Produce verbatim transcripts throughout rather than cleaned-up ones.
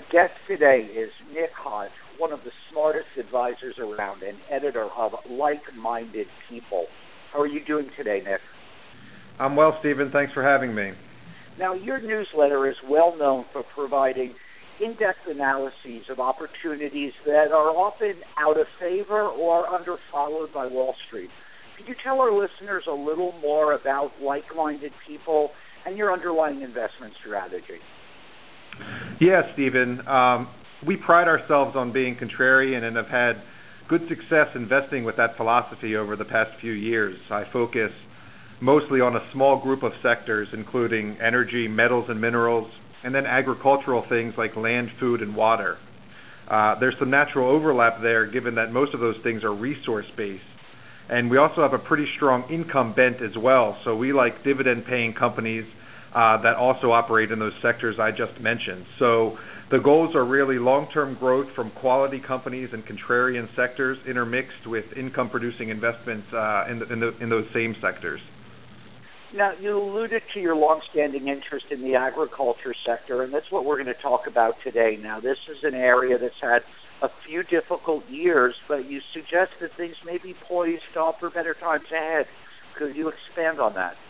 guest today is Nick Hodge, one of the smartest advisors around and editor of Like-Minded People. How are you doing today, Nick? I'm well, Stephen. Thanks for having me. Now, your newsletter is well known for providing in-depth analyses of opportunities that are often out of favor or underfollowed by Wall Street. Could you tell our listeners a little more about Like-Minded People and your underlying investment strategy? Yeah, Stephen. Um, we pride ourselves on being contrarian and have had good success investing with that philosophy over the past few years. I focus mostly on a small group of sectors, including energy, metals and minerals, and then agricultural things like land, food, and water. Uh, there's some natural overlap there, given that most of those things are resource-based. And we also have a pretty strong income bent as well, so we like dividend-paying companies uh, that also operate in those sectors I just mentioned. So the goals are really long-term growth from quality companies and contrarian sectors intermixed with income-producing investments uh, in, the, in, the, in those same sectors. Now, you alluded to your longstanding interest in the agriculture sector, and that's what we're going to talk about today. Now, this is an area that's had a few difficult years, but you suggest that things may be poised to offer better times ahead. Could you expand on that?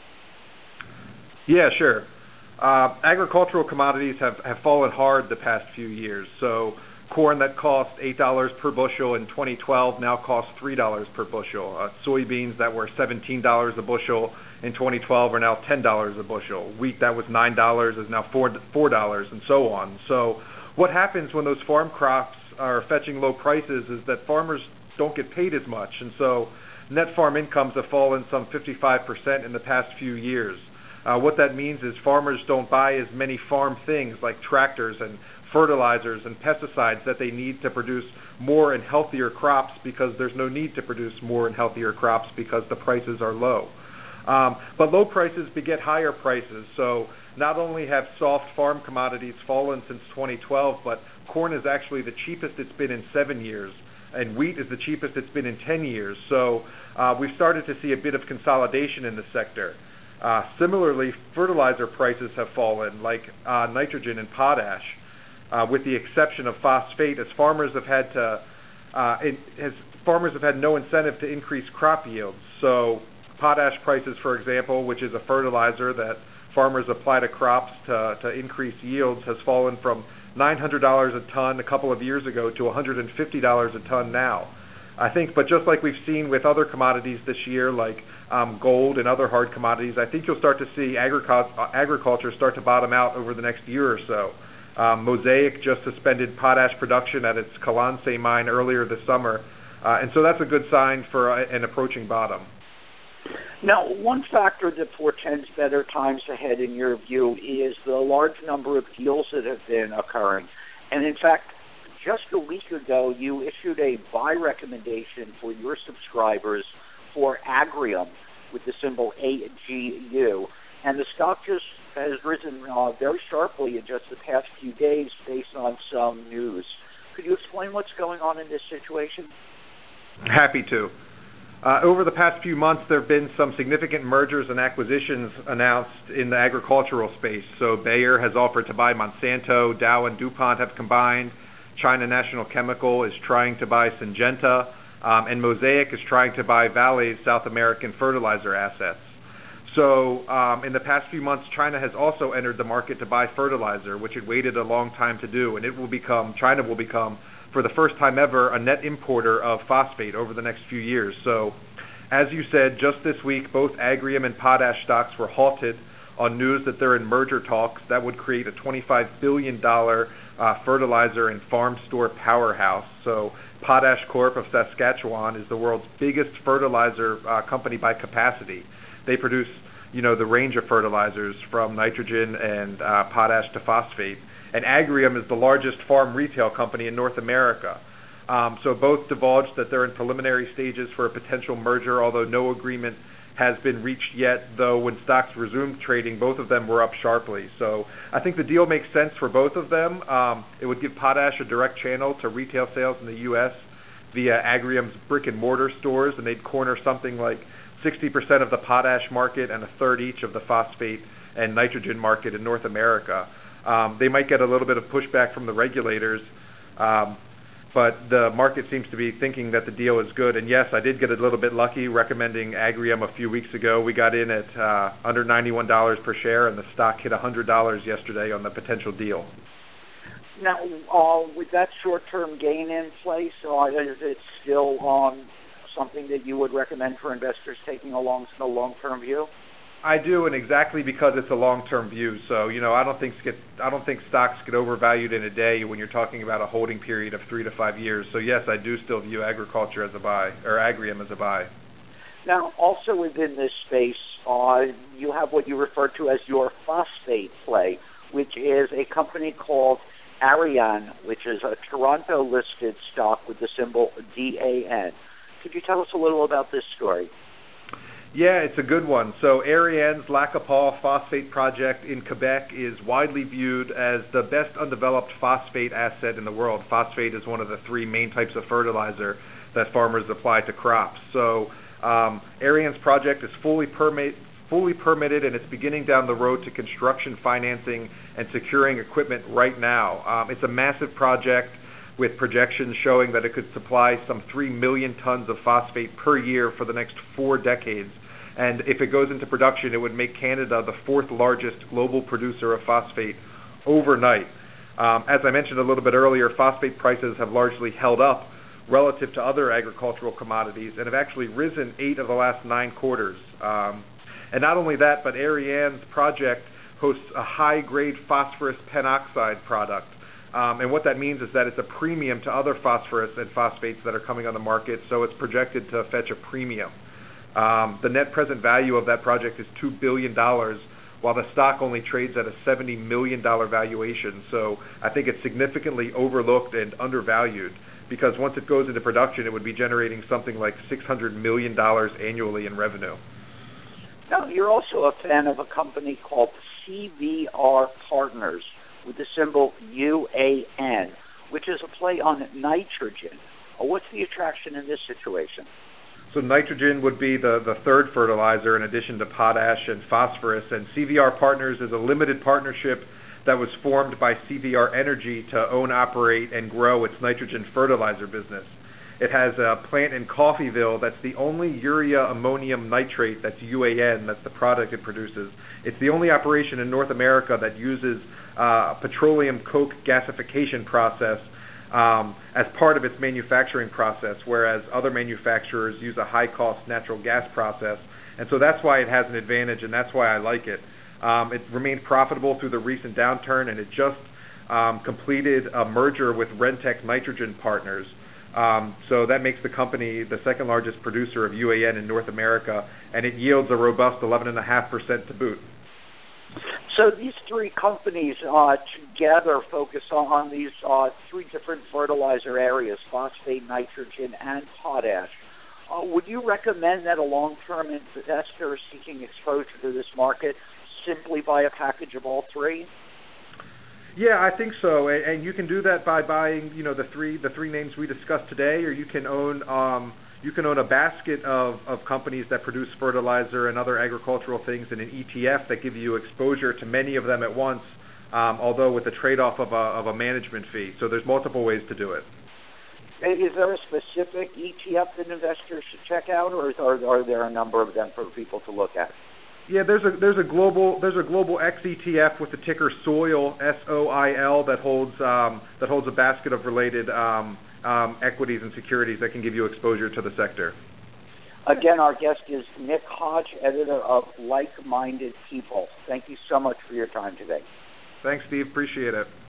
Yeah, sure. Uh, agricultural commodities have, have fallen hard the past few years. So corn that cost eight dollars per bushel in twenty twelve now costs three dollars per bushel. Uh, soybeans that were seventeen dollars a bushel in twenty twelve are now ten dollars a bushel. Wheat that was nine dollars is now four dollars, and so on. So what happens when those farm crops are fetching low prices is that farmers don't get paid as much. And so net farm incomes have fallen some fifty-five percent in the past few years. Uh, what that means is farmers don't buy as many farm things like tractors and fertilizers and pesticides that they need to produce more and healthier crops, because there's no need to produce more and healthier crops because the prices are low. Um, but low prices beget higher prices. So not only have soft farm commodities fallen since twenty twelve, but corn is actually the cheapest it's been in seven years, and wheat is the cheapest it's been in ten years. So uh, we've started to see a bit of consolidation in the sector. Uh, similarly, fertilizer prices have fallen, like uh, nitrogen and potash, uh, with the exception of phosphate, as farmers have had to, uh, it has, farmers have had no incentive to increase crop yields. So potash prices, for example, which is a fertilizer that farmers apply to crops to, to increase yields, has fallen from nine hundred dollars a ton a couple of years ago to one hundred fifty dollars a ton now. I think, but just like we've seen with other commodities this year, like um, gold and other hard commodities, I think you'll start to see agricul- agriculture start to bottom out over the next year or so. Um, Mosaic just suspended potash production at its Kalanse mine earlier this summer, uh, and so that's a good sign for uh, an approaching bottom. Now, one factor that portends better times ahead, in your view, is the large number of deals that have been occurring. And in fact, just a week ago, you issued a buy recommendation for your subscribers for Agrium with the symbol A G U. And the stock just has risen uh, very sharply in just the past few days based on some news. Could you explain what's going on in this situation? Happy to. Uh, over the past few months, there have been some significant mergers and acquisitions announced in the agricultural space. So Bayer has offered to buy Monsanto, Dow and DuPont have combined, China National Chemical is trying to buy Syngenta, um, and Mosaic is trying to buy Vale's South American fertilizer assets. So um, in the past few months, China has also entered the market to buy fertilizer, which it waited a long time to do, and it will become, China will become, for the first time ever, a net importer of phosphate over the next few years. So, as you said, just this week, both Agrium and potash stocks were halted on news that they're in merger talks that would create a twenty-five billion dollars uh, fertilizer and farm store powerhouse. So, Potash Corp of Saskatchewan is the world's biggest fertilizer uh, company by capacity. They produce, you know, the range of fertilizers from nitrogen and uh, potash to phosphate. And Agrium is the largest farm retail company in North America. Um, so both divulged that they're in preliminary stages for a potential merger, although no agreement has been reached yet, though when stocks resumed trading, both of them were up sharply. So I think the deal makes sense for both of them. Um, it would give potash a direct channel to retail sales in the U S via Agrium's brick and mortar stores, and they'd corner something like sixty percent of the potash market and a third each of the phosphate and nitrogen market in North America. Um, they might get a little bit of pushback from the regulators, um, but the market seems to be thinking that the deal is good. And yes, I did get a little bit lucky recommending Agrium a few weeks ago. We got in at uh, under ninety-one dollars per share, and the stock hit one hundred dollars yesterday on the potential deal. Now, uh, with that short-term gain in place, uh, is it still um, something that you would recommend for investors taking a long, a long-term view? I do, and exactly because it's a long-term view. So, you know, I don't think get, I don't think stocks get overvalued in a day when you're talking about a holding period of three to five years. So, yes, I do still view agriculture as a buy, or Agrium as a buy. Now, also within this space, uh, you have what you refer to as your phosphate play, which is a company called Ariane, which is a Toronto-listed stock with the symbol D A N. Could you tell us a little about this story? Yeah, it's a good one. So Ariane's Lac-Qui-Parle phosphate project in Quebec is widely viewed as the best undeveloped phosphate asset in the world. Phosphate is one of the three main types of fertilizer that farmers apply to crops. So um, Ariane's project is fully permit, fully permitted, and it's beginning down the road to construction financing and securing equipment right now. Um, it's a massive project with projections showing that it could supply some three million tons of phosphate per year for the next four decades. And if it goes into production, it would make Canada the fourth largest global producer of phosphate overnight. Um, as I mentioned a little bit earlier, phosphate prices have largely held up relative to other agricultural commodities and have actually risen eight of the last nine quarters. Um, and not only that, but Ariane's project hosts a high-grade phosphorus penoxide product. Um, and what that means is that it's a premium to other phosphorus and phosphates that are coming on the market, so it's projected to fetch a premium. Um, the net present value of that project is two billion dollars, while the stock only trades at a seventy million dollars valuation. So I think it's significantly overlooked and undervalued, because once it goes into production, it would be generating something like six hundred million dollars annually in revenue. Now, you're also a fan of a company called C V R Partners, with the symbol U A N, which is a play on nitrogen. What's the attraction in this situation? So nitrogen would be the, the third fertilizer in addition to potash and phosphorus, and C V R Partners is a limited partnership that was formed by C V R Energy to own, operate, and grow its nitrogen fertilizer business. It has a plant in Coffeyville that's the only urea ammonium nitrate, that's U A N, that's the product it produces. It's the only operation in North America that uses uh, petroleum coke gasification process um, as part of its manufacturing process, whereas other manufacturers use a high-cost natural gas process. And so that's why it has an advantage, and that's why I like it. Um, it remained profitable through the recent downturn, and it just um, completed a merger with Rentech Nitrogen Partners. Um, so that makes the company the second largest producer of U A N in North America, and it yields a robust eleven point five percent to boot. So these three companies uh, together focus on these uh, three different fertilizer areas: phosphate, nitrogen, and potash. Uh, would you recommend that a long-term investor seeking exposure to this market simply buy a package of all three? Yeah, I think so, and, and you can do that by buying, you know, the three the three names we discussed today, or you can own um, you can own a basket of, of companies that produce fertilizer and other agricultural things in an E T F that give you exposure to many of them at once, um, although with the trade-off of a of a management fee. So there's multiple ways to do it. Is there a specific E T F that investors should check out, or are, are there a number of them for people to look at? Yeah, there's a there's a global there's a global X E T F with the ticker SOIL, S O I L, that holds um, that holds a basket of related um, um, equities and securities that can give you exposure to the sector. Again, our guest is Nick Hodge, editor of Like Minded People. Thank you so much for your time today. Thanks, Steve. Appreciate it.